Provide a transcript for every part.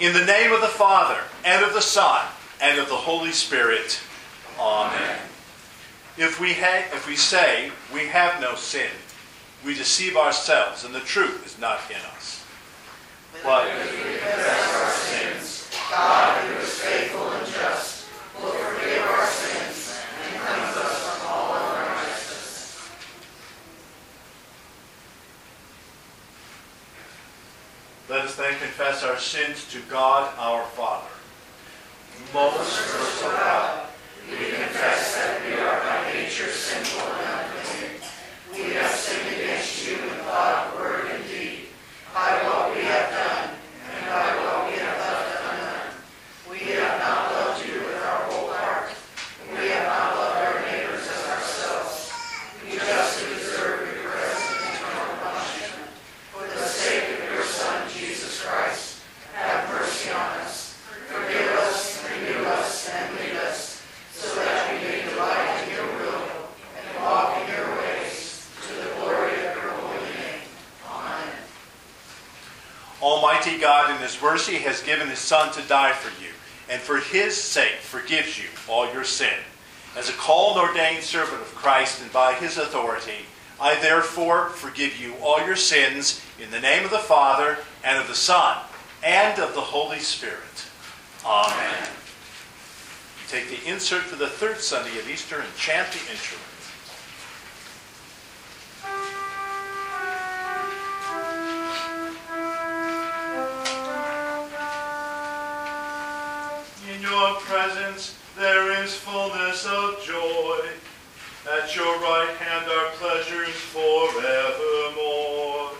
In the name of the Father, and of the Son, and of the Holy Spirit. Amen. If we say we have no sin, we deceive ourselves, and the truth is not in us. But if we confess our sins, God, who is faithful and just, will forgive our sins and cleanse us from all unrighteousness. Let us then confess our sins to God our Father. Most merciful God, we confess that we are by nature sinful and unclean. We have sinned against you in thought, word, and deed, by what we have done and by what we have left undone. We have not loved you with our whole heart. We have not loved our neighbors as ourselves. We justly deserve your present and eternal punishment. For the sake of your Son, Jesus Christ, have mercy on us. Forgive us, renew us, and lead us, so that we may delight in your will and walk in your ways, to the glory of your holy name. Amen. Almighty God, in his mercy, has given his Son to die for you, and for his sake forgives you all your sin. As a called and ordained servant of Christ and by his authority, I therefore forgive you all your sins in the name of the Father, and of the Son, and of the Holy Spirit. Amen. You take the insert for the third Sunday of Easter and chant the introit. In your presence there is fullness of joy. At your right hand are pleasures forevermore.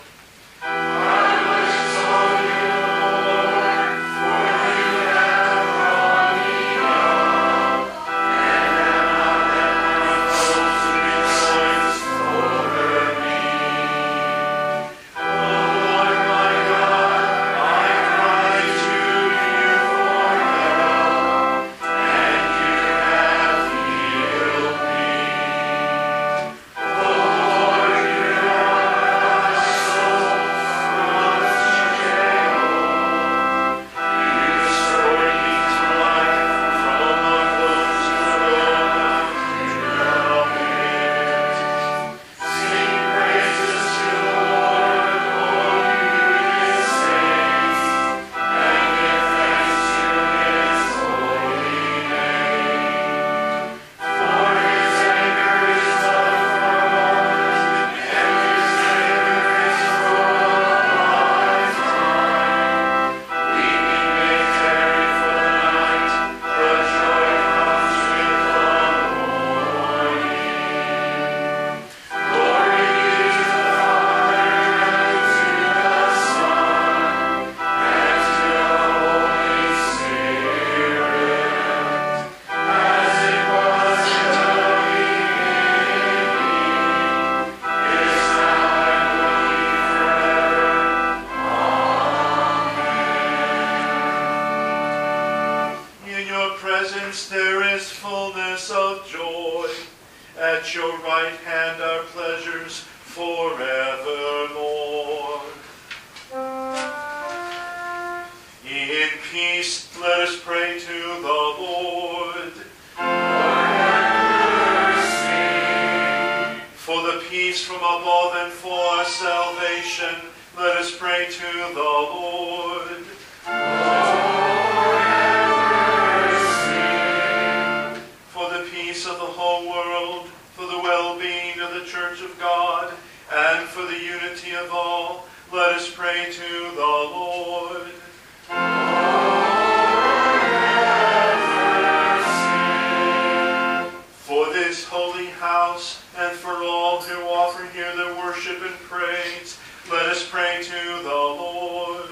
At your right hand are pleasures forevermore. In peace, let us pray to the Lord. Have mercy. For the peace from above and for our salvation, let us pray to the Lord. Of the whole world, for the well-being of the Church of God, and for the unity of all, let us pray to the Lord. For this holy house, and for all who offer here their worship and praise, let us pray to the Lord.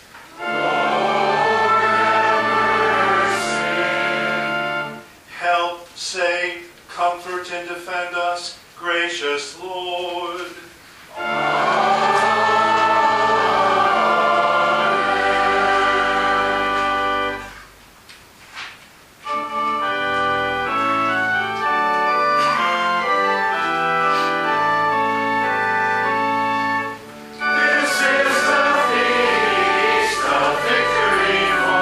Save, comfort, and defend us, gracious Lord. This is the feast of victory.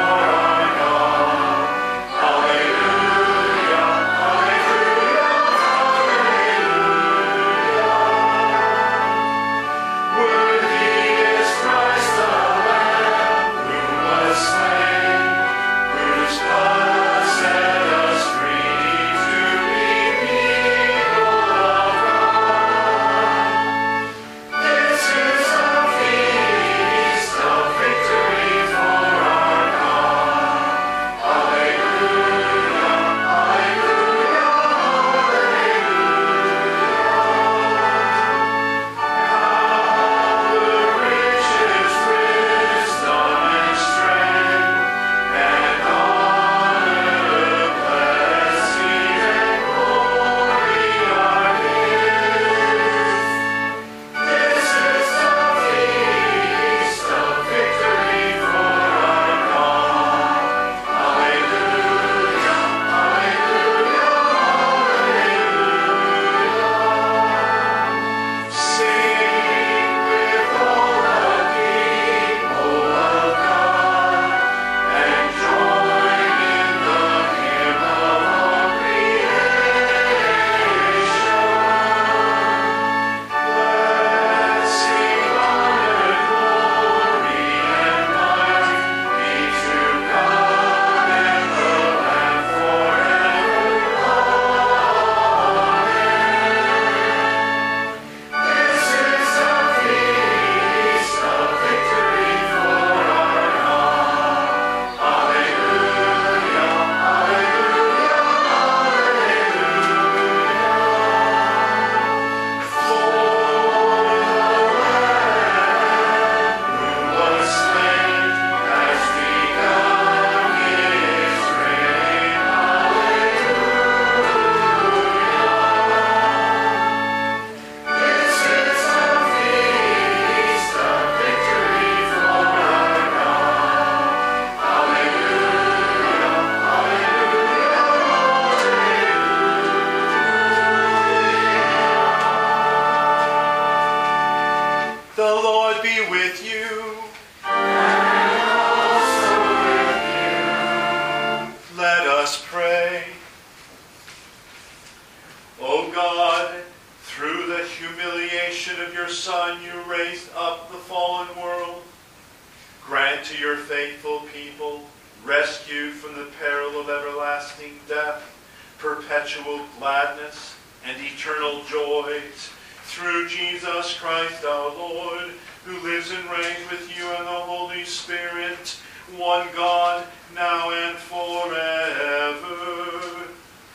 the humiliation of your Son, you raised up the fallen world. Grant to your faithful people, rescued from the peril of everlasting death, perpetual gladness and eternal joys, through Jesus Christ our Lord, who lives and reigns with you and the Holy Spirit, one God, now and forever.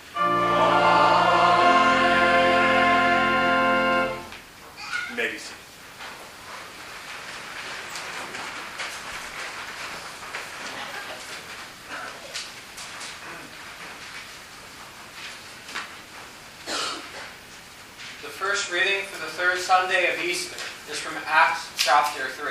Amen. You may be seated. The first reading for the third Sunday of Easter is from Acts chapter 3.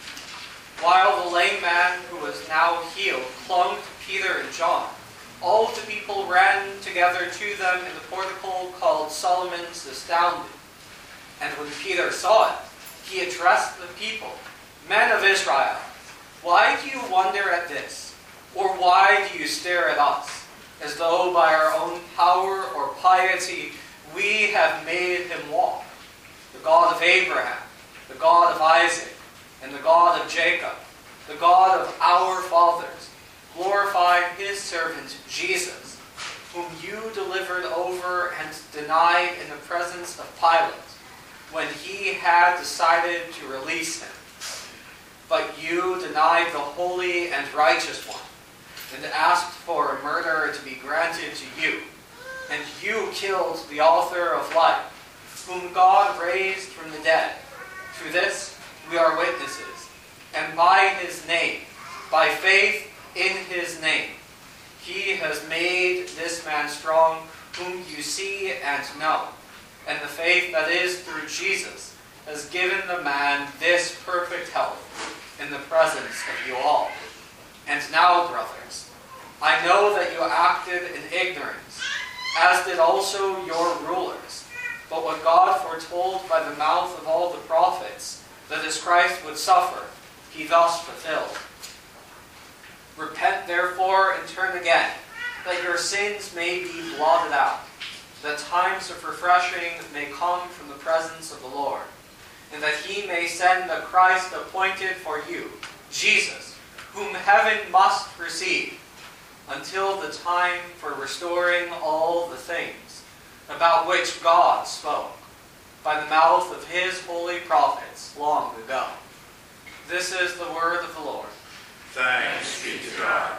While the lame man who was now healed clung to Peter and John, all the people ran together to them in the portico called Solomon's Astounding. And when Peter saw it, he addressed the people, "Men of Israel, why do you wonder at this? Or why do you stare at us, as though by our own power or piety we have made him walk? The God of Abraham, the God of Isaac, and the God of Jacob, the God of our fathers, glorified his servant Jesus, whom you delivered over and denied in the presence of Pilate, when he had decided to release him. But you denied the holy and righteous one, and asked for a murderer to be granted to you. And you killed the author of life, whom God raised from the dead. To this we are witnesses, and by his name, by faith in his name, he has made this man strong, whom you see and know. And the faith that is through Jesus has given the man this perfect health in the presence of you all. And now, brothers, I know that you acted in ignorance, as did also your rulers. But what God foretold by the mouth of all the prophets, that this Christ would suffer, he thus fulfilled. Repent therefore and turn again, that your sins may be blotted out, that times of refreshing may come from the presence of the Lord, and that he may send the Christ appointed for you, Jesus, whom heaven must receive, until the time for restoring all the things, about which God spoke by the mouth of his holy prophets long ago. This is the word of the Lord. Thanks be to God.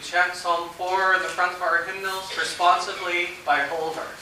chant Psalm 4 at the front of our hymnals responsively by whole verse.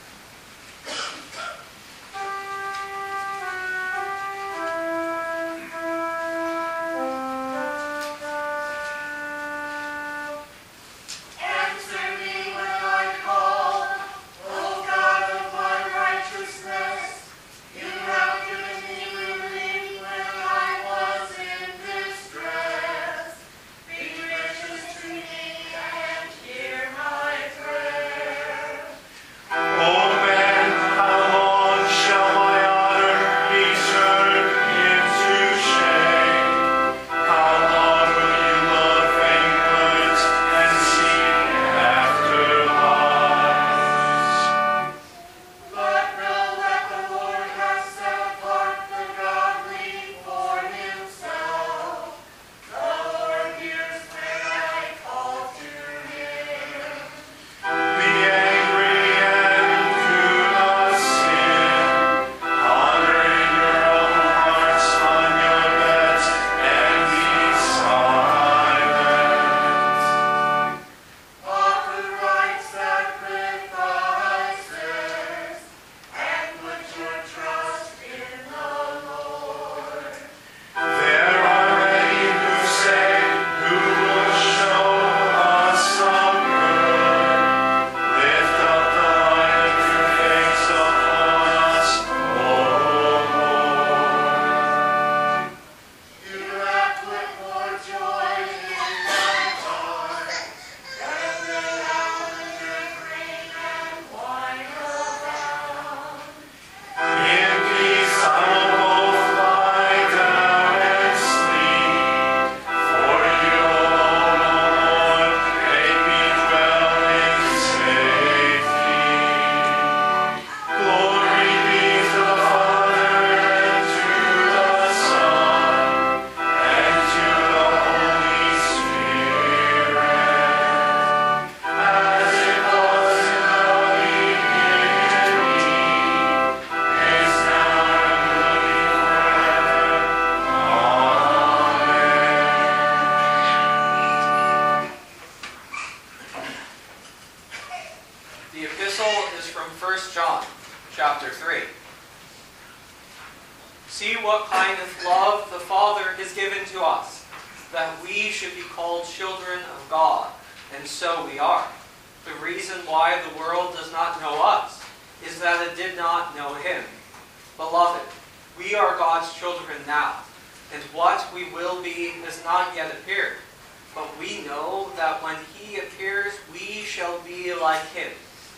See what kind of love the Father has given to us, that we should be called children of God, and so we are. The reason why the world does not know us is that it did not know Him. Beloved, we are God's children now, and what we will be has not yet appeared. But we know that when He appears, we shall be like Him,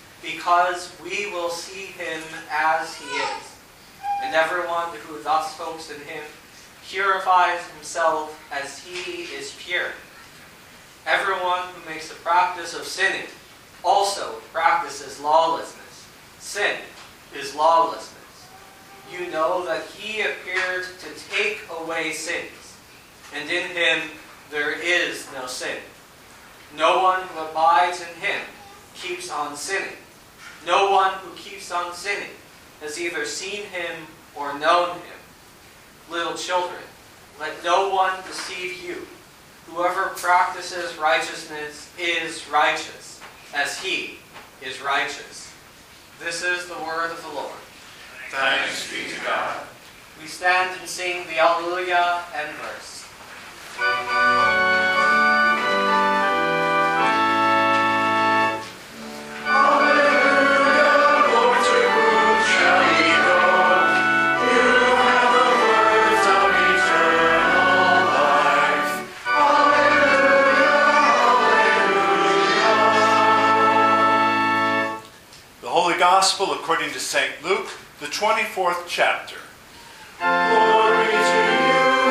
because we will see Him as He is. And everyone who thus hopes in Him purifies himself as He is pure. Everyone who makes a practice of sinning also practices lawlessness. Sin is lawlessness. You know that He appeared to take away sins, and in Him there is no sin. No one who abides in Him keeps on sinning. No one who keeps on sinning has either seen Him or known Him. Little children, let no one deceive you. Whoever practices righteousness is righteous, as He is righteous. This is the word of the Lord. Thanks be to God. We stand and sing the Alleluia and verse. Gospel according to St. Luke, the 24th chapter. Glory to you,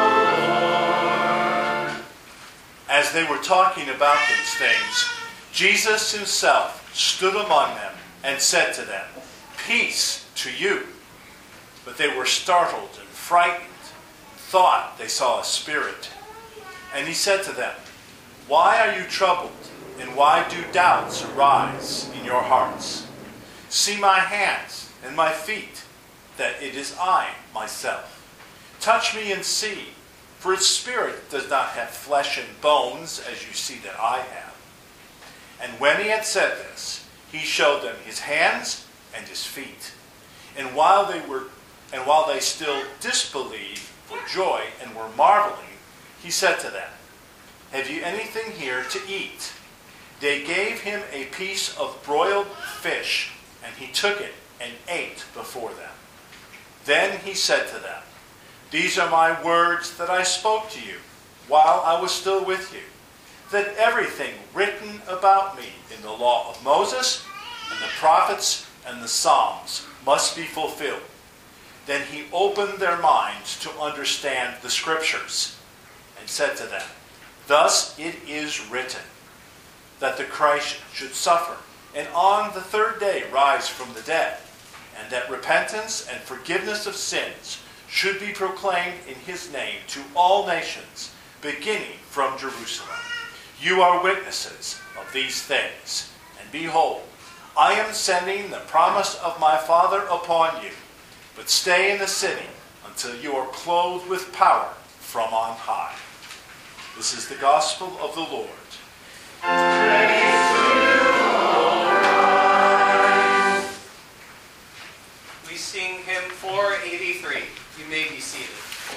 O Lord. As they were talking about these things, Jesus Himself stood among them and said to them, "Peace to you." But they were startled and frightened, thought they saw a spirit. And He said to them, "Why are you troubled, and why do doubts arise in your hearts? See my hands and my feet, that it is I myself. Touch me and see, For his spirit does not have flesh and bones, as you see that I have. And when he had said this, he showed them his hands and his feet. And while they still disbelieved for joy and were marveling, he said to them, "Have you anything here to eat?" They gave him a piece of broiled fish, and he took it and ate before them. Then he said to them, "These are my words that I spoke to you while I was still with you, that everything written about me in the law of Moses and the prophets and the Psalms must be fulfilled." Then he opened their minds to understand the Scriptures and said to them, "Thus it is written, that the Christ should suffer, and on the third day rise from the dead, and that repentance and forgiveness of sins should be proclaimed in his name to all nations, beginning from Jerusalem. You are witnesses of these things, and behold, I am sending the promise of my Father upon you, but stay in the city until you are clothed with power from on high." This is the gospel of the Lord. Praise to you, O Christ. We sing hymn 483. You may be seated.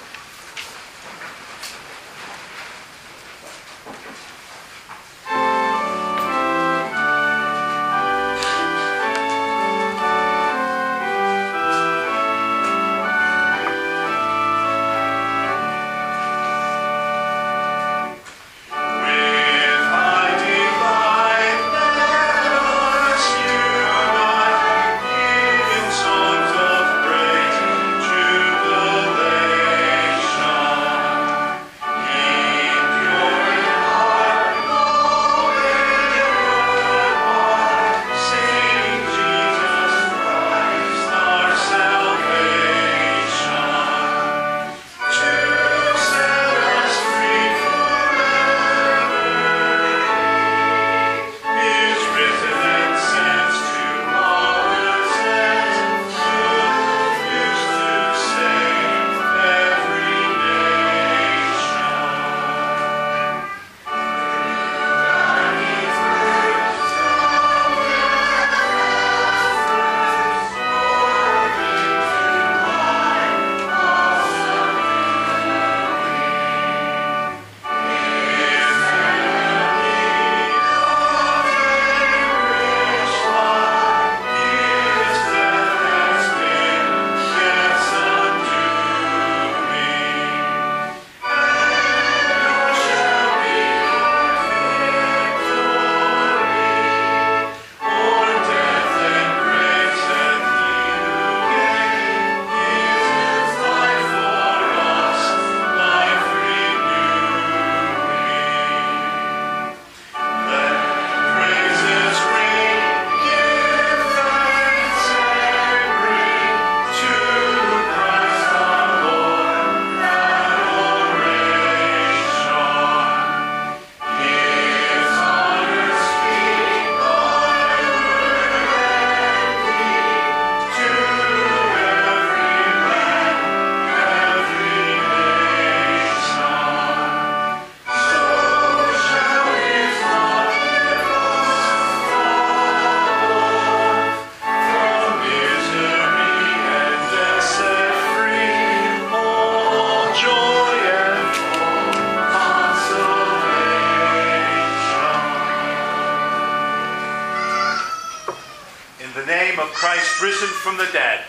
Of Christ risen from the dead.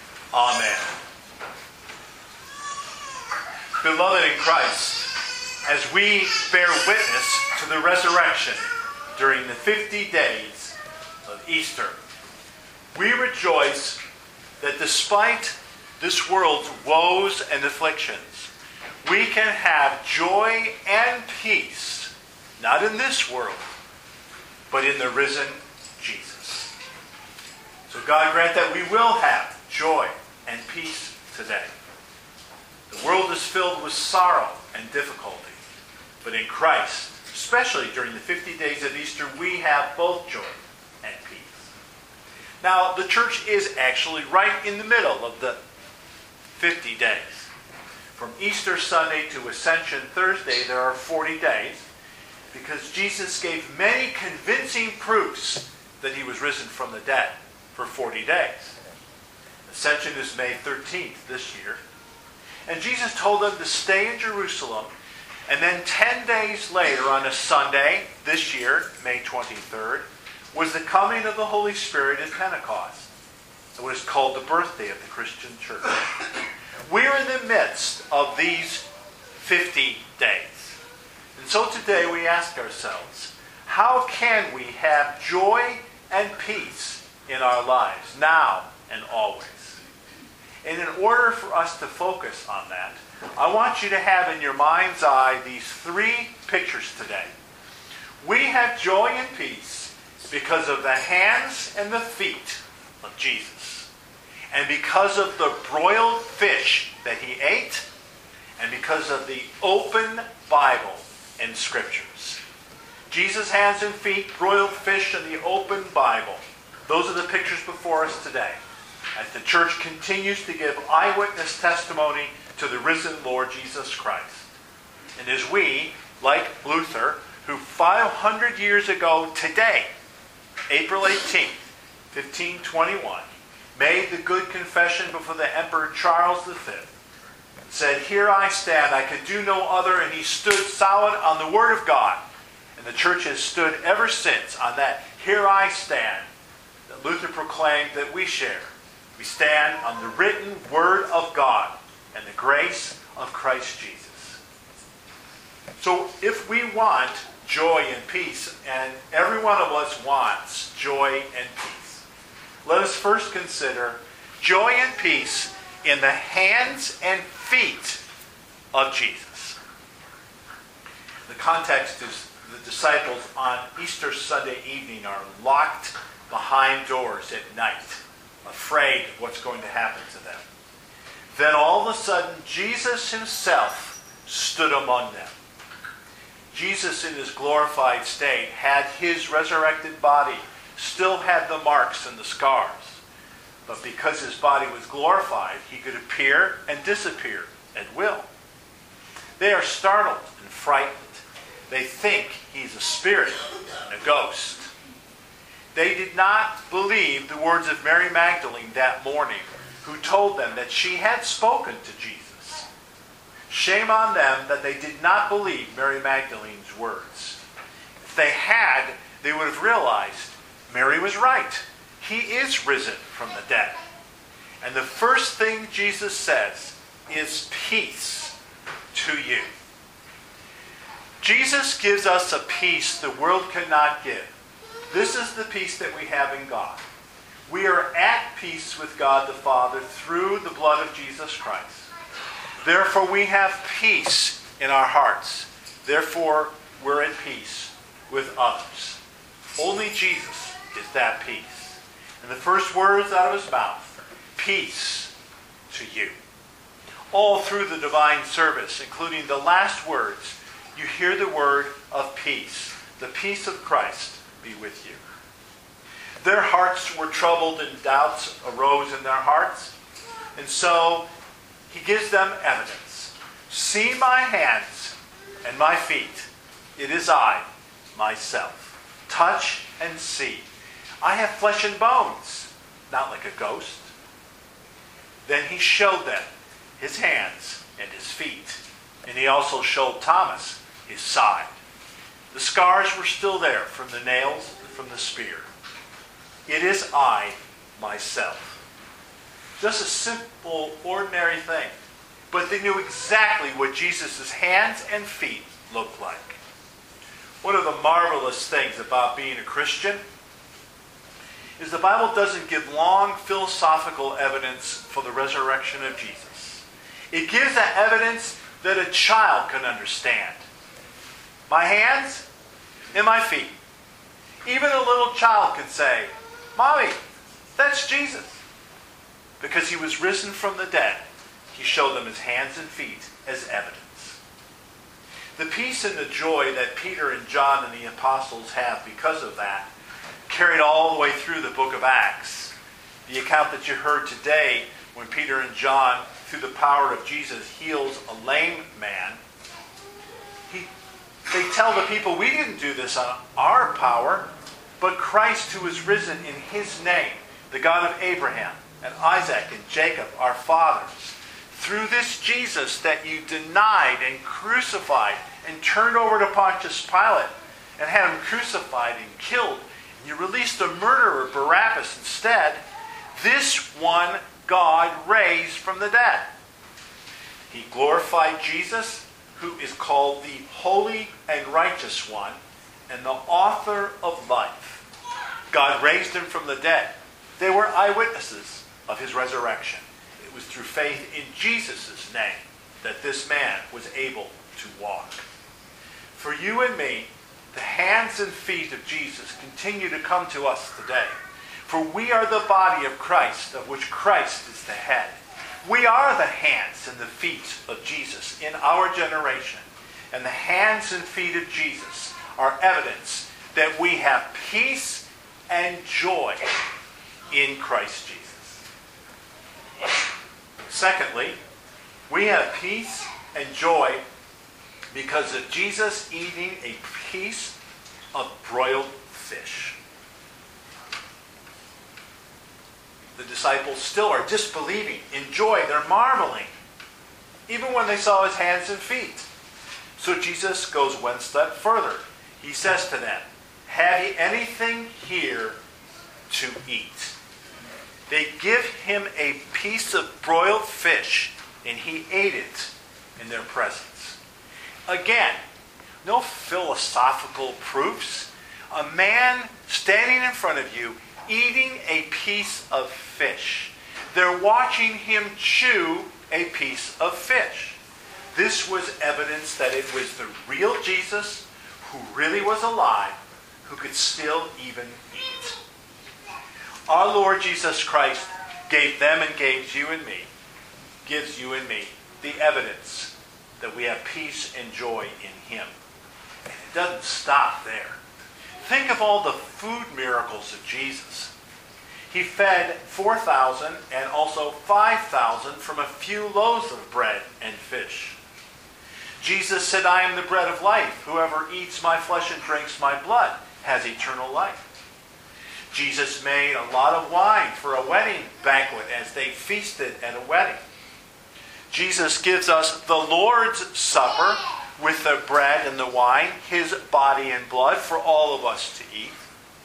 Amen. Beloved in Christ, as we bear witness to the resurrection during the 50 days of Easter, we rejoice that despite this world's woes and afflictions, we can have joy and peace, not in this world, but in the risen Jesus. So God grant that we will have joy and peace today. The world is filled with sorrow and difficulty, but in Christ, especially during the 50 days of Easter, we have both joy and peace. Now, the church is actually right in the middle of the 50 days. From Easter Sunday to Ascension Thursday, there are 40 days, because Jesus gave many convincing proofs that he was risen from the dead for 40 days. Ascension is May 13th this year. And Jesus told them to stay in Jerusalem, and then 10 days later on a Sunday, this year, May 23rd, was the coming of the Holy Spirit at Pentecost. It was called the birthday of the Christian church. We're in the midst of these 50 days. And so today we ask ourselves, how can we have joy and peace in our lives, now and always? And in order for us to focus on that, I want you to have in your mind's eye these three pictures today. We have joy and peace because of the hands and the feet of Jesus, and because of the broiled fish that he ate, and because of the open Bible and Scriptures. Jesus' hands and feet, broiled fish, and the open Bible. Those are the pictures before us today, as the church continues to give eyewitness testimony to the risen Lord Jesus Christ. And as we, like Luther, who 500 years ago today, April 18th, 1521, made the good confession before the Emperor Charles V, said, "Here I stand, I can do no other," and he stood solid on the Word of God. And the church has stood ever since on that "Here I stand" that Luther proclaimed that we share. We stand on the written Word of God and the grace of Christ Jesus. So if we want joy and peace, and every one of us wants joy and peace, let us first consider joy and peace in the hands and feet of Jesus. The context is the disciples on Easter Sunday evening are locked behind doors at night, afraid of what's going to happen to them. Then all of a sudden, Jesus himself stood among them. Jesus in his glorified state had his resurrected body, still had the marks and the scars. But because his body was glorified, he could appear and disappear at will. They are startled and frightened. They think he's a spirit and a ghost. They did not believe the words of Mary Magdalene that morning, who told them that she had spoken to Jesus. Shame on them that they did not believe Mary Magdalene's words. If they had, they would have realized Mary was right. He is risen from the dead. And the first thing Jesus says is peace to you. Jesus gives us a peace the world cannot give. This is the peace that we have in God. We are at peace with God the Father through the blood of Jesus Christ. Therefore, we have peace in our hearts. Therefore, we're at peace with others. Only Jesus is that peace. And the first words out of his mouth, peace to you. All through the divine service, including the last words, you hear the word of peace. The peace of Christ be with you. Their hearts were troubled and doubts arose in their hearts. And so he gives them evidence. See my hands and my feet. It is I, myself. Touch and see. I have flesh and bones, not like a ghost. Then he showed them his hands and his feet. And he also showed Thomas his side. The scars were still there from the nails and from the spear. It is I, myself. Just a simple, ordinary thing. But they knew exactly what Jesus' hands and feet looked like. One of the marvelous things about being a Christian is the Bible doesn't give long philosophical evidence for the resurrection of Jesus. It gives that evidence that a child can understand. My hands and my feet. Even a little child can say, "Mommy, that's Jesus." Because he was risen from the dead, he showed them his hands and feet as evidence. The peace and the joy that Peter and John and the apostles have because of that carried all the way through the book of Acts. The account that you heard today when Peter and John through the power of Jesus, heals a lame man, they tell the people, we didn't do this on our power, but Christ who is risen in his name, the God of Abraham and Isaac and Jacob, our fathers. Through this Jesus that you denied and crucified and turned over to Pontius Pilate and had him crucified and killed, and you released the murderer Barabbas instead, this one God raised from the dead. He glorified Jesus, who is called the Holy and Righteous One and the author of life. God raised him from the dead. They were eyewitnesses of his resurrection. It was through faith in Jesus' name that this man was able to walk. For you and me, the hands and feet of Jesus continue to come to us today. For we are the body of Christ, of which Christ is the head. We are the hands and the feet of Jesus in our generation. And the hands and feet of Jesus are evidence that we have peace and joy in Christ Jesus. Secondly, we have peace and joy because of Jesus eating a piece of broiled fish. The disciples still are disbelieving in joy. They're marveling, even when they saw his hands and feet. So Jesus goes one step further. He says to them, have ye anything here to eat? They give him a piece of broiled fish, and he ate it in their presence. Again, no philosophical proofs. A man standing in front of you eating a piece of fish. They're watching him chew a piece of fish. This was evidence that it was the real Jesus who really was alive, who could still even eat. Our Lord Jesus Christ gave them and gives you and me the evidence that we have peace and joy in him. And it doesn't stop there. Think of all the food miracles of Jesus. He fed 4,000 and also 5,000 from a few loaves of bread and fish. Jesus said, I am the bread of life. Whoever eats my flesh and drinks my blood has eternal life. Jesus made a lot of wine for a wedding banquet as they feasted at a wedding. Jesus gives us the Lord's Supper with the bread and the wine, his body and blood for all of us to eat.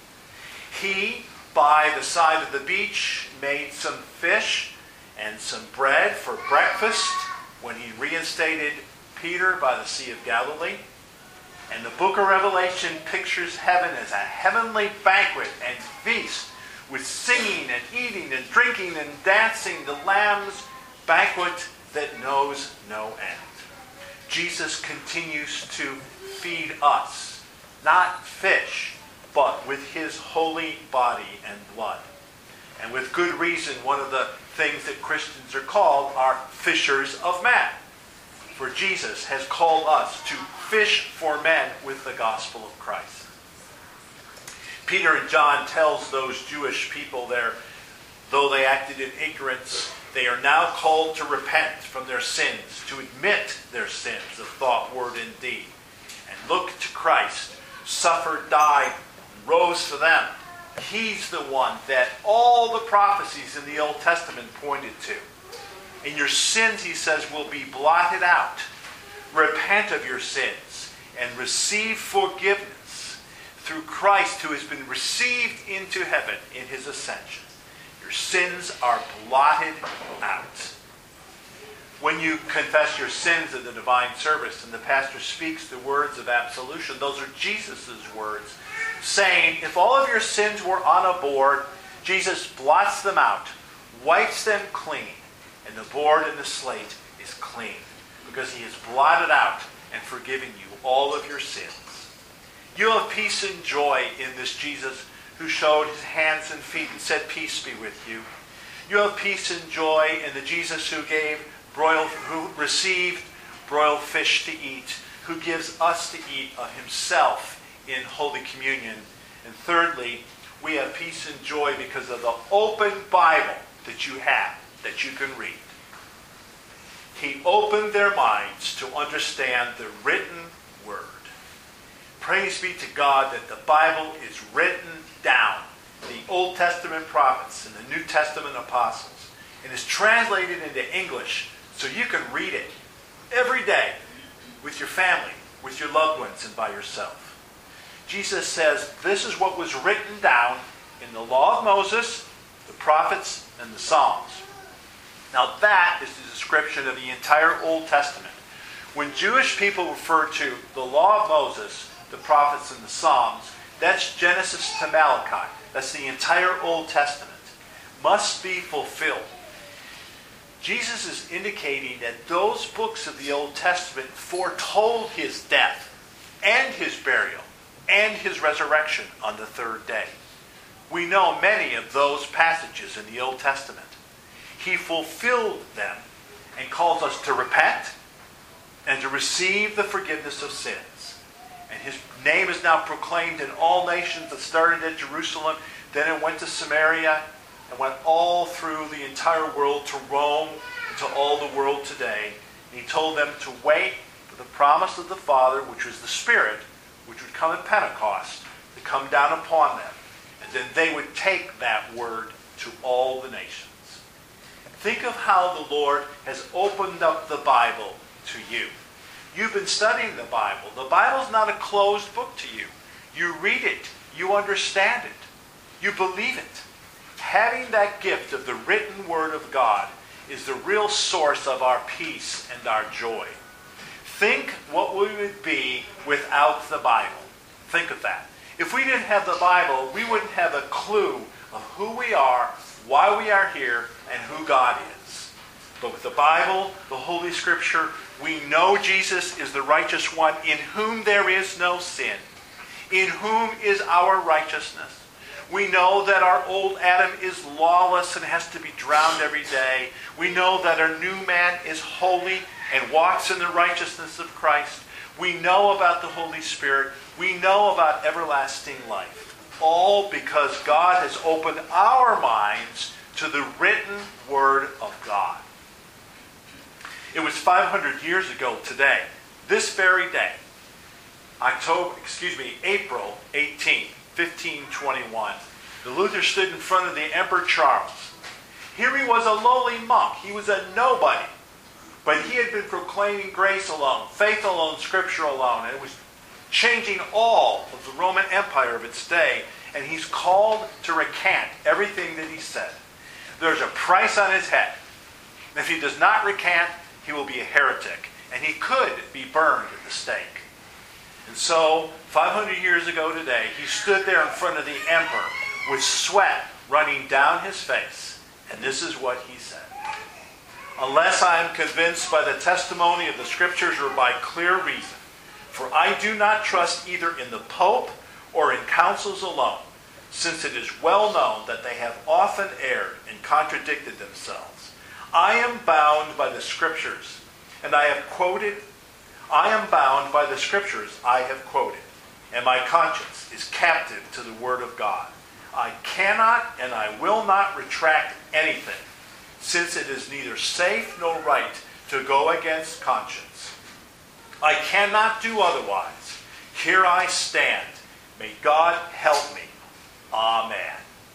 He, by the side of the beach, made some fish and some bread for breakfast when he reinstated Peter by the Sea of Galilee. And the book of Revelation pictures heaven as a heavenly banquet and feast with singing and eating and drinking and dancing, the Lamb's banquet that knows no end. Jesus continues to feed us, not fish, but with his holy body and blood. And with good reason, one of the things that Christians are called are fishers of men. For Jesus has called us to fish for men with the gospel of Christ. Peter and John tells those Jewish people there, though they acted in ignorance, they are now called to repent from their sins, to admit their sins of thought, word, and deed, and look to Christ, suffered, died, and rose for them. He's the one that all the prophecies in the Old Testament pointed to. And your sins, he says, will be blotted out. Repent of your sins and receive forgiveness through Christ, who has been received into heaven in his ascension. Your sins are blotted out. When you confess your sins in the divine service and the pastor speaks the words of absolution, those are Jesus' words, saying, if all of your sins were on a board, Jesus blots them out, wipes them clean, and the board and the slate is clean because he has blotted out and forgiven you all of your sins. You'll have peace and joy in this Jesus who showed his hands and feet and said, peace be with you. You'll have peace and joy in the Jesus who received broiled fish to eat, who gives us to eat of himself in Holy Communion. And thirdly, we have peace and joy because of the open Bible that you have, that you can read. He opened their minds to understand the written word. Praise be to God that the Bible is written down. The Old Testament prophets and the New Testament apostles. And is translated into English so you can read it every day with your family, with your loved ones, and by yourself. Jesus says this is what was written down in the law of Moses, the prophets, and the Psalms. Now that is the description of the entire Old Testament. When Jewish people refer to the law of Moses, the prophets, and the Psalms, that's Genesis to Malachi. That's the entire Old Testament. Must be fulfilled. Jesus is indicating that those books of the Old Testament foretold his death and his burial and his resurrection on the third day. We know many of those passages in the Old Testament. He fulfilled them and calls us to repent and to receive the forgiveness of sins. And his name is now proclaimed in all nations. That started at Jerusalem, then it went to Samaria, and went all through the entire world to Rome and to all the world today. And he told them to wait for the promise of the Father, which was the Spirit, which would come at Pentecost, to come down upon them. And then they would take that word to all the nations. Think of how the Lord has opened up the Bible to you. You've been studying the Bible. The Bible's not a closed book to you. You read it. You understand it. You believe it. Having that gift of the written Word of God is the real source of our peace and our joy. Think what we would be without the Bible. Think of that. If we didn't have the Bible, we wouldn't have a clue of who we are, why we are here, and who God is. But with the Bible, the Holy Scripture, we know Jesus is the righteous one, in whom there is no sin, in whom is our righteousness. We know that our old Adam is lawless and has to be drowned every day. We know that our new man is holy and walks in the righteousness of Christ. We know about the Holy Spirit. We know about everlasting life. All because God has opened our minds to the written Word of God. It was 500 years ago today, this very day, April 18, 1521, the Luther stood in front of the Emperor Charles. Here he was a lowly monk. He was a nobody. But he had been proclaiming grace alone, faith alone, Scripture alone. And it was changing all of the Roman Empire of its day. And he's called to recant everything that he said. There's a price on his head. If he does not recant, he will be a heretic. And he could be burned at the stake. And so, 500 years ago today, he stood there in front of the emperor with sweat running down his face. And this is what he said. Unless I am convinced by the testimony of the Scriptures or by clear reason, for I do not trust either in the Pope or in councils alone, since it is well known that they have often erred and contradicted themselves. I am bound by the Scriptures, and I am bound by the Scriptures I have quoted, and my conscience is captive to the Word of God. I cannot and I will not retract anything, since it is neither safe nor right to go against conscience. I cannot do otherwise. Here I stand. May God help me. Amen.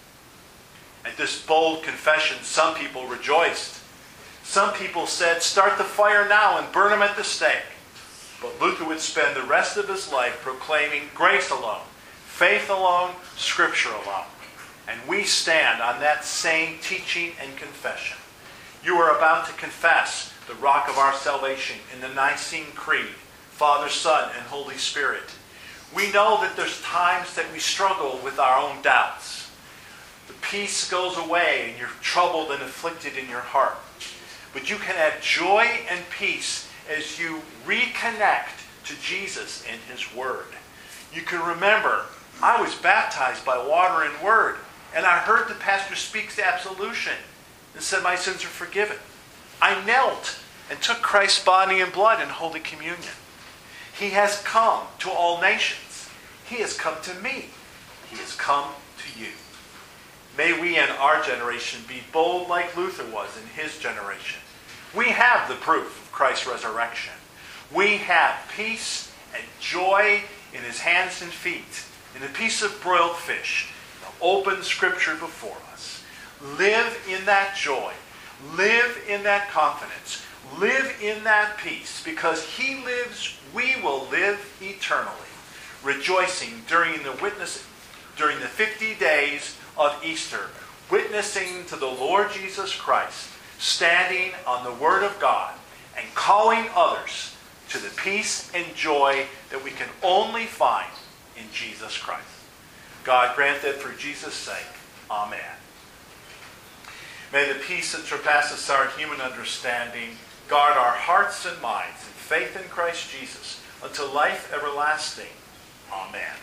At this bold confession, some people rejoiced. Some people said, start the fire now and burn him at the stake. But Luther would spend the rest of his life proclaiming grace alone, faith alone, Scripture alone. And we stand on that same teaching and confession. You are about to confess the rock of our salvation in the Nicene Creed, Father, Son, and Holy Spirit. We know that there's times that we struggle with our own doubts. The peace goes away and you're troubled and afflicted in your heart. But you can have joy and peace as you reconnect to Jesus and His Word. You can remember, I was baptized by water and Word, and I heard the pastor speak the absolution and said my sins are forgiven. I knelt and took Christ's body and blood in Holy Communion. He has come to all nations. He has come to me. He has come to you. May we in our generation be bold like Luther was in his generation. We have the proof of Christ's resurrection. We have peace and joy in his hands and feet, in a piece of broiled fish, the open scripture before us. Live in that joy. Live in that confidence. Live in that peace. Because he lives, we will live eternally, rejoicing during the 50 days of Easter, witnessing to the Lord Jesus Christ, standing on the Word of God, and calling others to the peace and joy that we can only find in Jesus Christ. God grant that for Jesus' sake. Amen. May the peace that surpasses our human understanding guard our hearts and minds in faith in Christ Jesus unto life everlasting. Amen.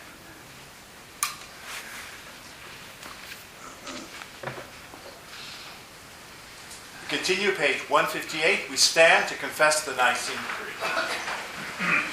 Continue page 158. We stand to confess the Nicene Creed.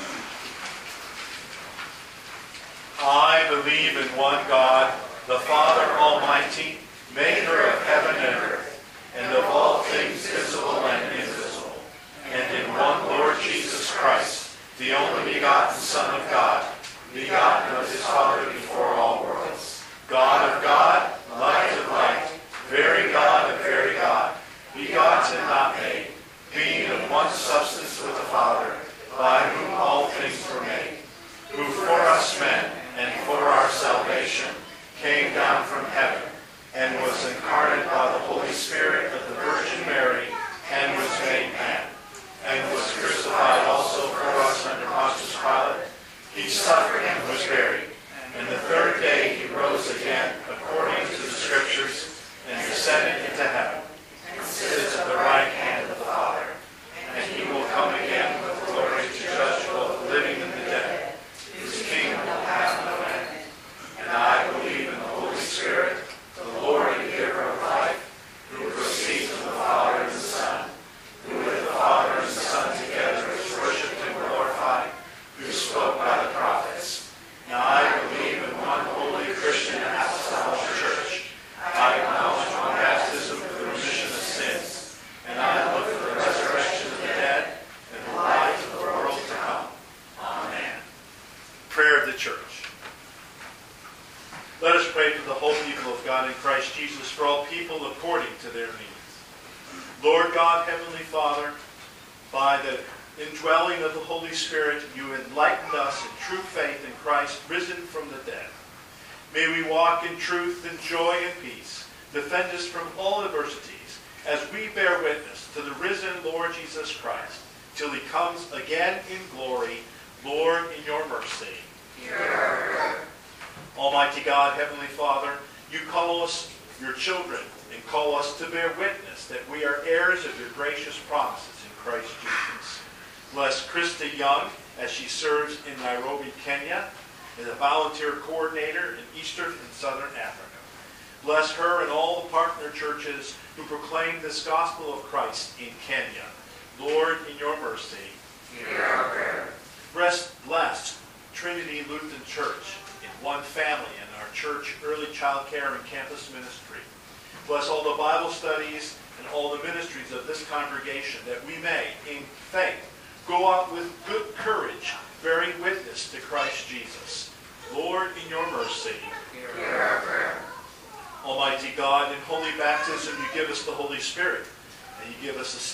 I believe in one God, the Father Almighty, maker of heaven and earth, and of all things visible and invisible, and in one Lord Jesus Christ, the only begotten Son of God, begotten of his Father before all worlds, God of God, light of light, very God of very God, begotten, not made, being of one substance with the Father, by whom all things were made, who for us men and for our salvation came down from heaven, and was incarnate by the Holy Spirit of the Virgin Mary, and was made man, and was crucified also for us under Pontius Pilate. He suffered and was buried, and the third day he rose again, according to the Scriptures, and descended into heaven, and sits at the right hand of the Father. And he will come again with glory to judge both the living and the dead. His kingdom will have no end. And I believe in the Holy Spirit, the Lord and giver of life, who proceeds from the Father and the Son, who with the Father and the Son together is worshipped and glorified, who spoke by the prophets. Now I believe in one holy Christian apostolic church. I acknowledge one baptism for the remission of sins, and I look for the resurrection of the dead and the life of the world to come. Amen. Prayer of the Church. Let us pray to the whole people of God in Christ Jesus, for all people according to their needs. Lord God, Heavenly Father, by the indwelling of the Holy Spirit, you enlightened us in true faith in Christ, risen from the dead. May we walk in truth and joy and peace. Defend us from all adversities, as we bear witness to the risen Lord Jesus Christ, till he comes again in glory. Lord, in your mercy. Hear our prayer. Almighty God, Heavenly Father, you call us your children and call us to bear witness that we are heirs of your gracious promises in Christ Jesus. Bless Krista Young as she serves in Nairobi, Kenya, as a volunteer coordinator in Eastern and Southern Africa. Bless her and all the partner churches who proclaim this gospel of Christ in Kenya. Lord, in your mercy, hear our prayer. Bless Trinity Lutheran Church in one family and our church early child care and campus ministry. Bless all the Bible studies and all the ministries of this congregation, that we may, in faith, go out with good courage, bearing witness to Christ Jesus. Lord, in your mercy, hear our prayer. Almighty God, in holy baptism you give us the Holy Spirit, and you give us a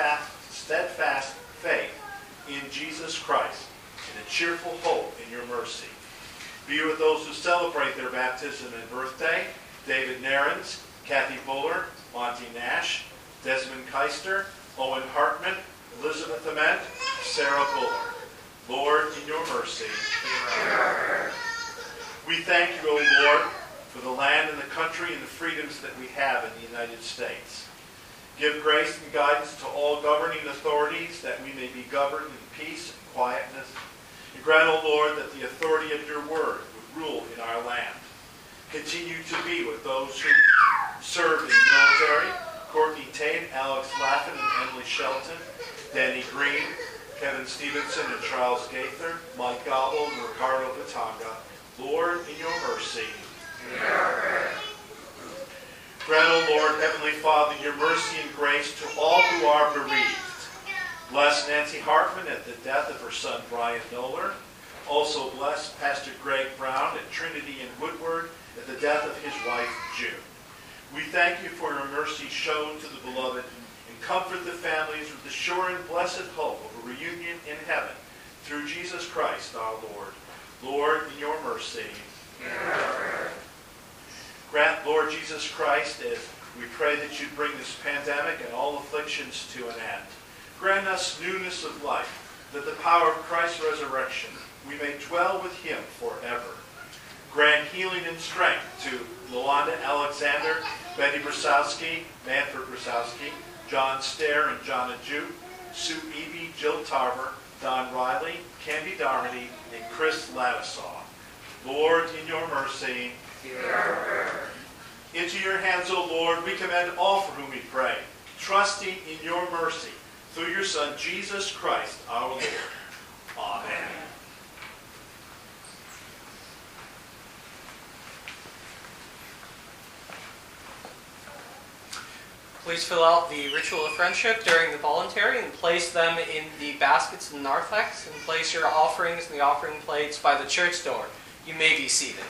steadfast faith in Jesus Christ, and a cheerful hope in your mercy. Be with those who celebrate their baptism and birthday: David Narens, Kathy Buller, Monty Nash, Desmond Keister, Owen Hartman, Elizabeth Ament, Sarah Buller. Lord, in your mercy, hear our prayer. We thank you, O Lord, for the land and the country and the freedoms that we have in the United States. Give grace and guidance to all governing authorities, that we may be governed in peace and quietness. And grant, O Lord, that the authority of your word would rule in our land. Continue to be with those who serve in the military: Courtney Tate, Alex Laffin, and Emily Shelton, Danny Green, Kevin Stevenson and Charles Gaither, Mike Gobble and Ricardo Batanga. Lord, in your mercy, hear our prayer. Grant, O Lord, Heavenly Father, your mercy and grace to all who are bereaved. Bless Nancy Hartman at the death of her son, Brian Noller. Also bless Pastor Greg Brown at Trinity in Woodward at the death of his wife, June. We thank you for your mercy shown to the beloved and comfort the families with the sure and blessed hope of a reunion in heaven through Jesus Christ our Lord. Lord, in your mercy. Grant, Lord Jesus Christ, as we pray that you bring this pandemic and all afflictions to an end. Grant us newness of life, that the power of Christ's resurrection we may dwell with him forever. Grant healing and strength to Lawanda Alexander, Betty Brasowski, Manfred Brasowski, John Stair and Jonna Ju, Sue Eby, Jill Tarver, Don Riley, Candy Darmody, and Chris Ladisaw. Lord, in your mercy, into your hands, O Lord, we commend all for whom we pray, trusting in your mercy through your Son, Jesus Christ, our Lord. Amen. Please fill out the ritual of friendship during the voluntary and place them in the baskets in the narthex, and place your offerings in the offering plates by the church door. You may be seated.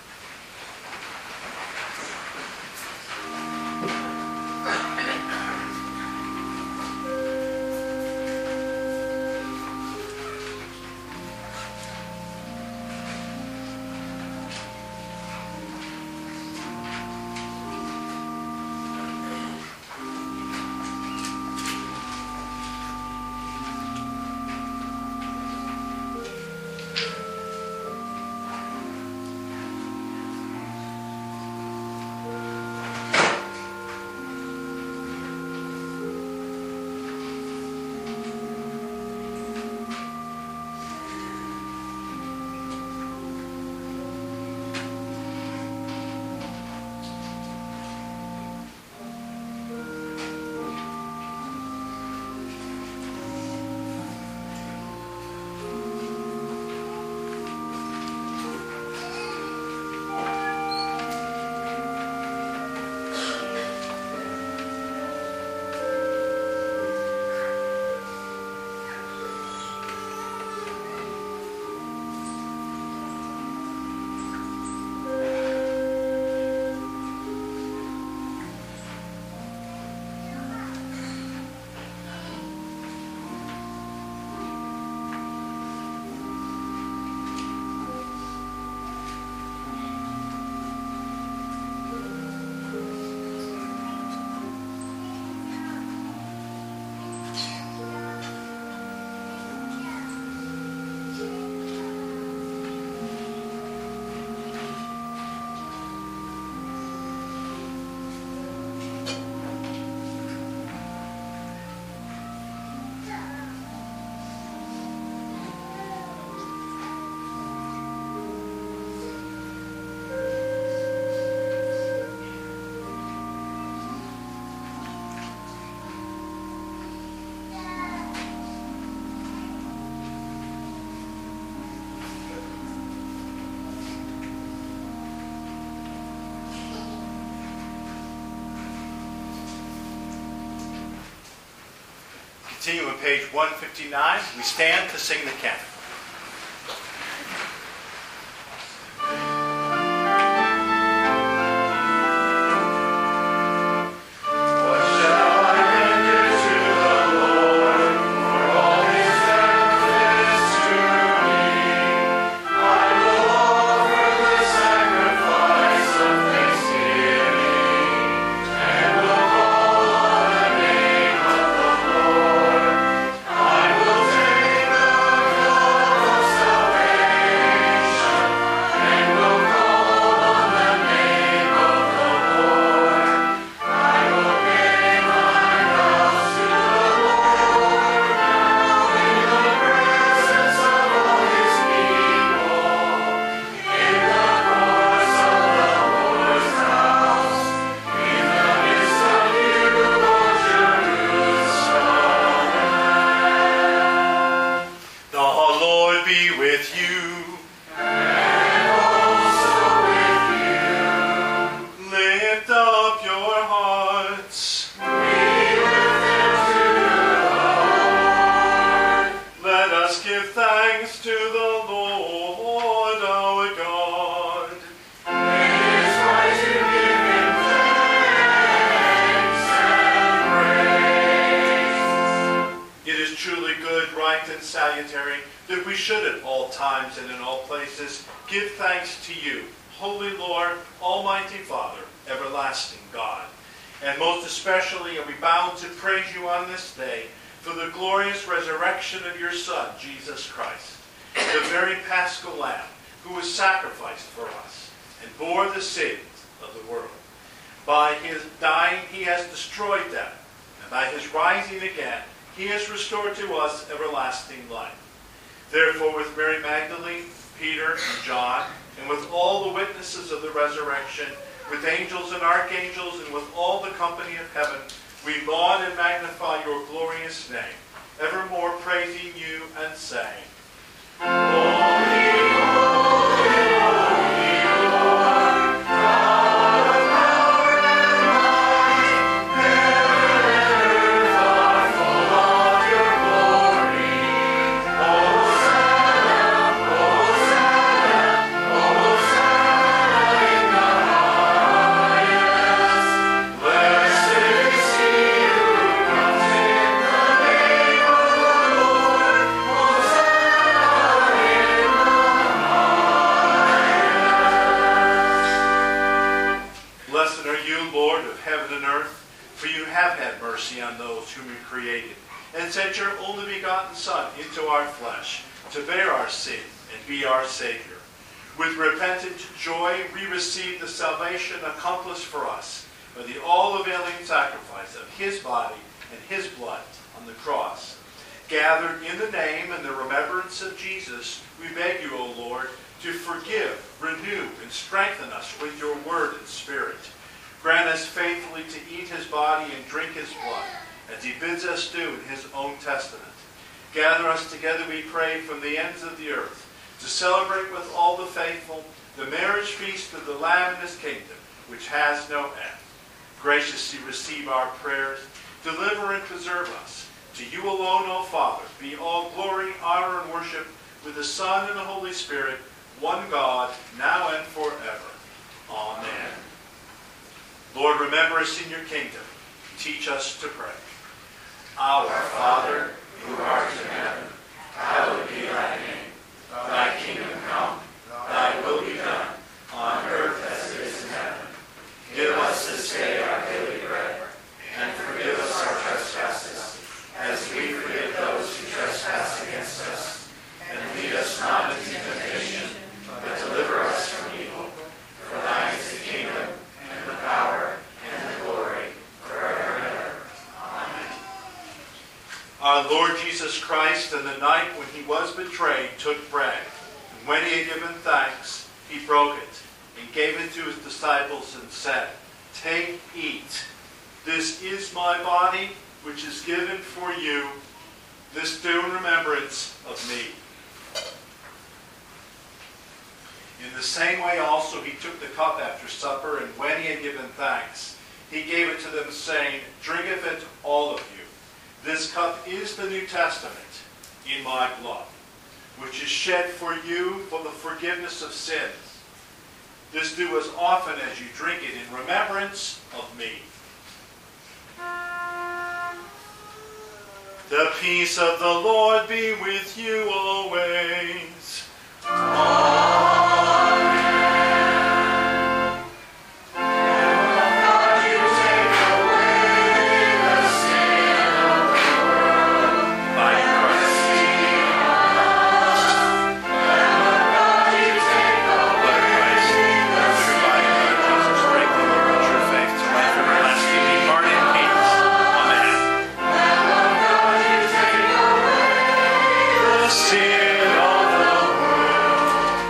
Continue on page 159. We stand to sing the canon. I will take Jesus, give thanks to you, Holy Lord, Almighty Father, everlasting God. And most especially are we bound to praise you on this day for the glorious resurrection of your Son, Jesus Christ, the very Paschal Lamb, who was sacrificed for us and bore the sins of the world. By his dying, he has destroyed death, and by his rising again, he has restored to us everlasting life. Therefore, with Mary Magdalene, Peter, and John, and with all the witnesses of the resurrection, with angels and archangels, and with all the company of heaven, we laud and magnify your glorious name, evermore praising you and saying, Holy, holy, holy Lord, God of power and might, heaven and earth are full of your glory. Hosanna, Hosanna, Hosanna in the highest. Blessed is he who comes in the name of the Lord. Hosanna in the highest. Blessed are you, Lord of heaven and earth, for you have had mercy on those whom you created, and sent your only begotten Son into our flesh, to bear our sin and be our Savior. With repentant joy, we receive the salvation accomplished for us by the all-availing sacrifice of his body and his blood on the cross. Gathered in the name and the remembrance of Jesus, we beg you, O Lord, to forgive, renew, and strengthen us with your word and spirit. Grant us faithfully to eat his body and drink his blood, as he bids us do in his own testament. Gather us together, we pray, from the ends of the earth, to celebrate with all the faithful the marriage feast of the Lamb in his kingdom, which has no end. Graciously receive our prayers, deliver and preserve us. To you alone, O Father, be all glory, honor, and worship with the Son and the Holy Spirit, one God, now and forever. Amen. Lord, remember us in your kingdom. Teach us to pray. Our Father, who art in heaven, hallowed be thy name. Thy kingdom come, thy will be done, on earth as it is in heaven. Give us this day our daily bread, and forgive us our trespasses, as we forgive those who trespass against us. And lead us not into temptation, but deliver us from evil. For thine is the kingdom, and the power, and the glory, forever and ever. Amen. Our Lord Jesus Christ, in the night when he was betrayed, took bread. And when he had given thanks, he broke it, and gave it to his disciples, and said, Take, eat. This is my body, which is given for you. This do in remembrance of me. In the same way also he took the cup after supper, and when he had given thanks, he gave it to them, saying, Drink of it, all of you. This cup is the New Testament in my blood, which is shed for you for the forgiveness of sins. This do as often as you drink it in remembrance of me. The peace of the Lord be with you always. Amen. God, you take away the sin of the world by Christ Jesus. God, you take away the sin of the world. Jesus, break the Lord with your faith to life everlasting. Depart in peace. Amen. God, you take away the sin of the world.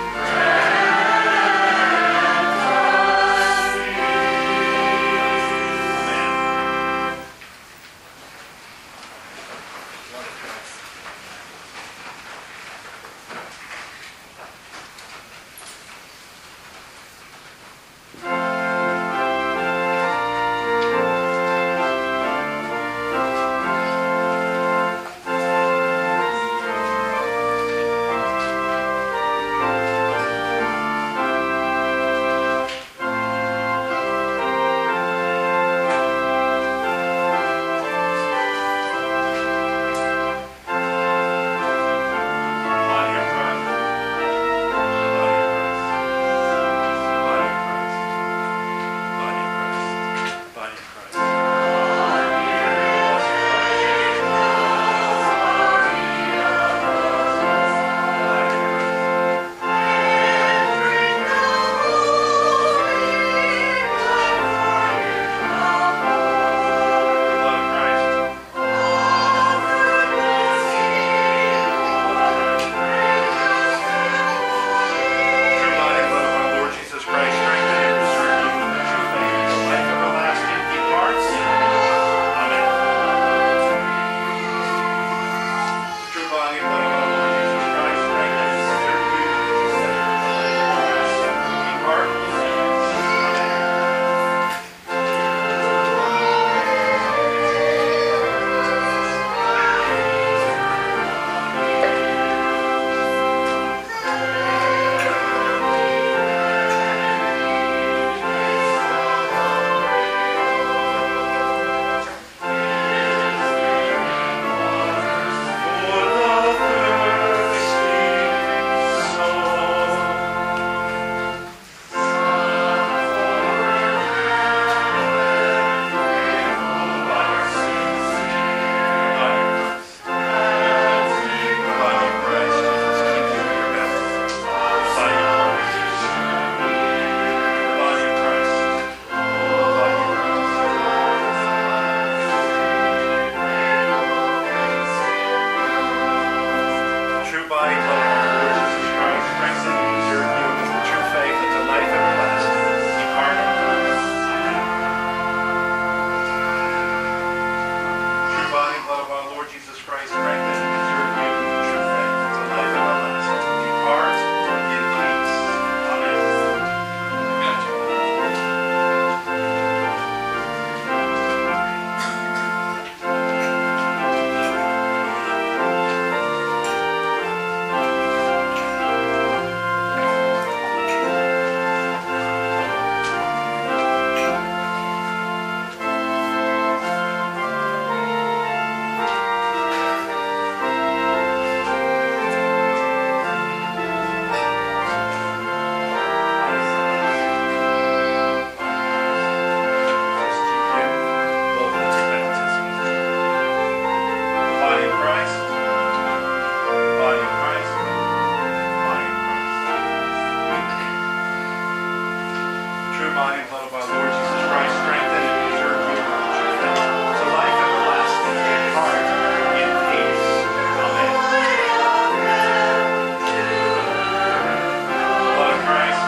body and blood of our Lord Jesus Christ, strengthen and preserve you to life everlasting, depart in peace. Amen. Blood of Christ.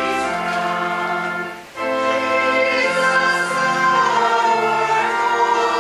Amen.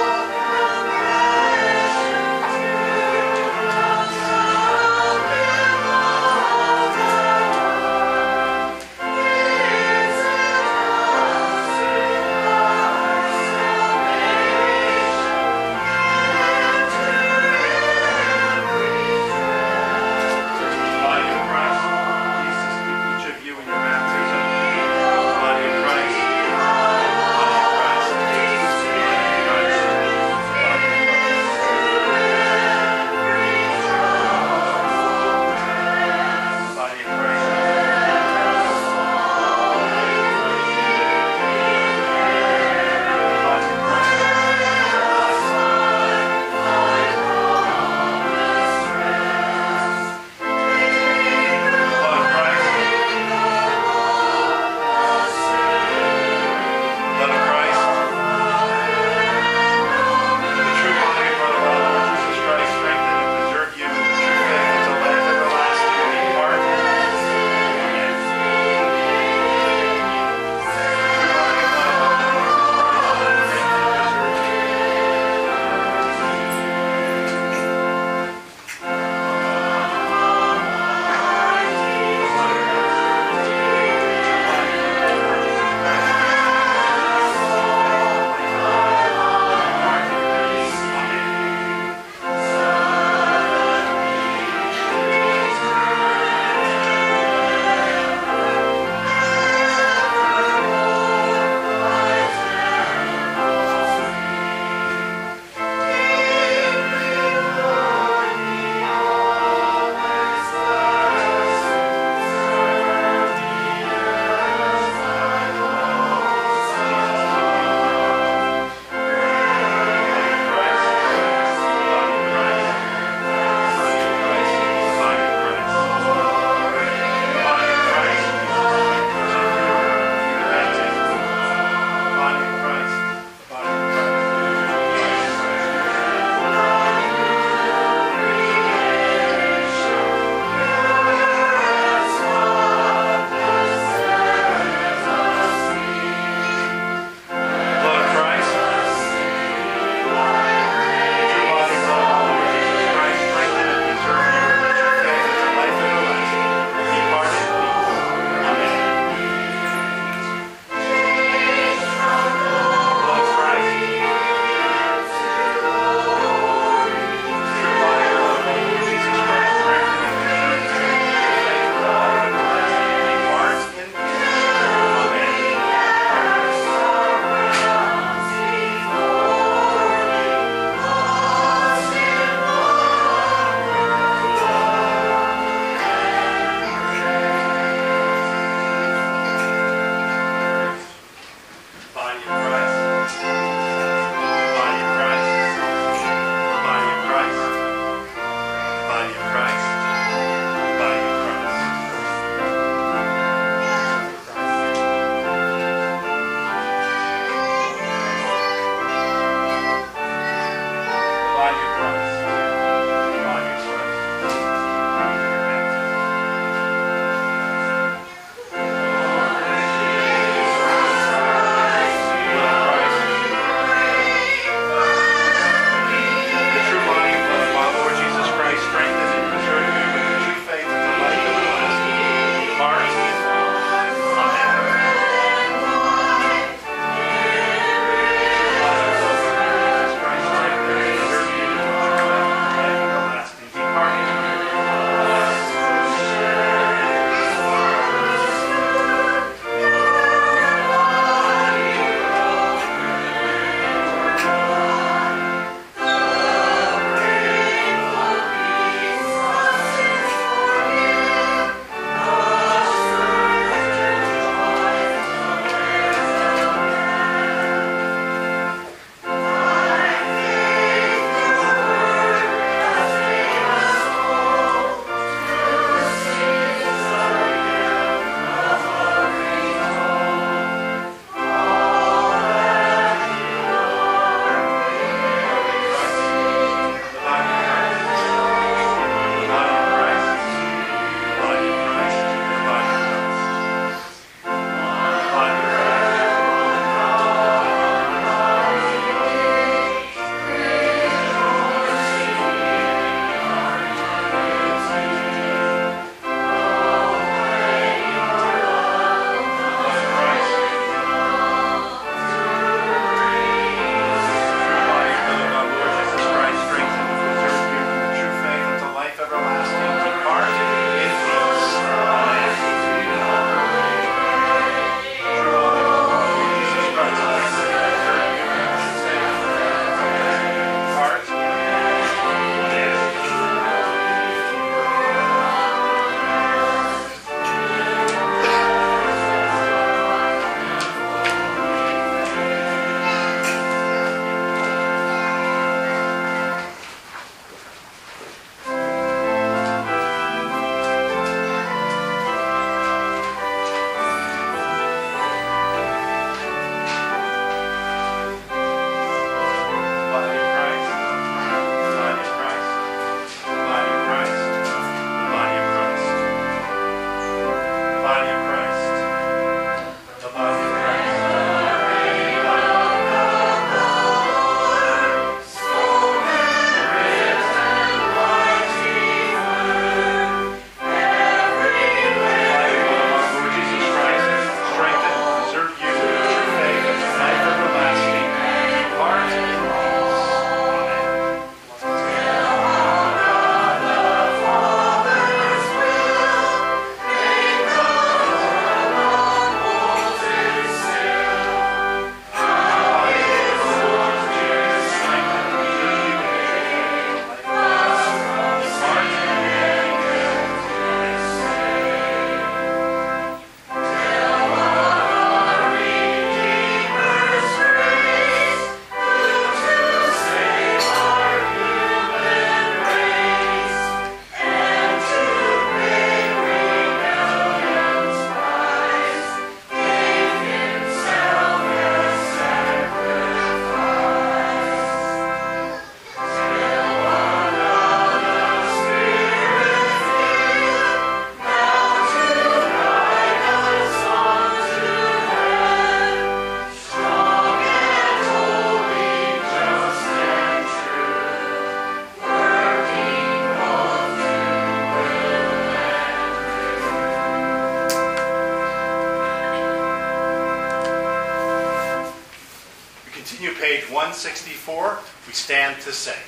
continue page 164. We stand to sing.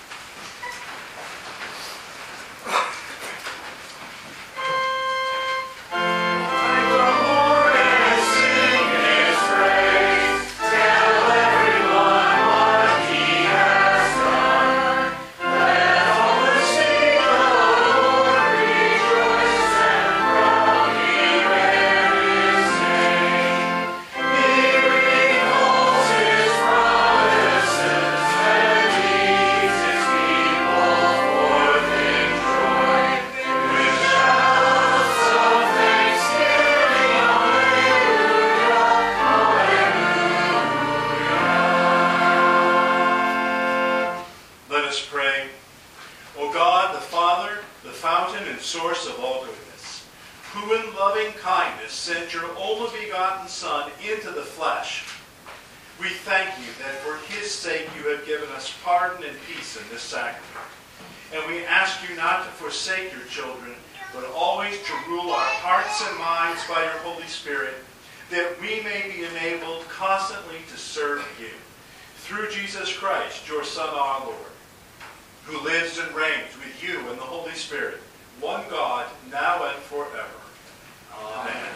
Source of all goodness, who in loving kindness sent your only begotten Son into the flesh, we thank you that for his sake you have given us pardon and peace in this sacrament. And we ask you not to forsake your children, but always to rule our hearts and minds by your Holy Spirit, that we may be enabled constantly to serve you. Through Jesus Christ, your Son, our Lord, who lives and reigns with you in the Holy Spirit, one God, now and forever. Amen.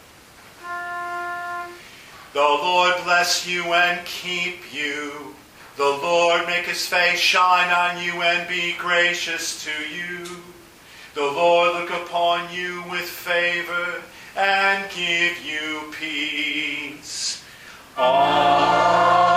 The Lord bless you and keep you. The Lord make his face shine on you and be gracious to you. The Lord look upon you with favor and give you peace. Amen.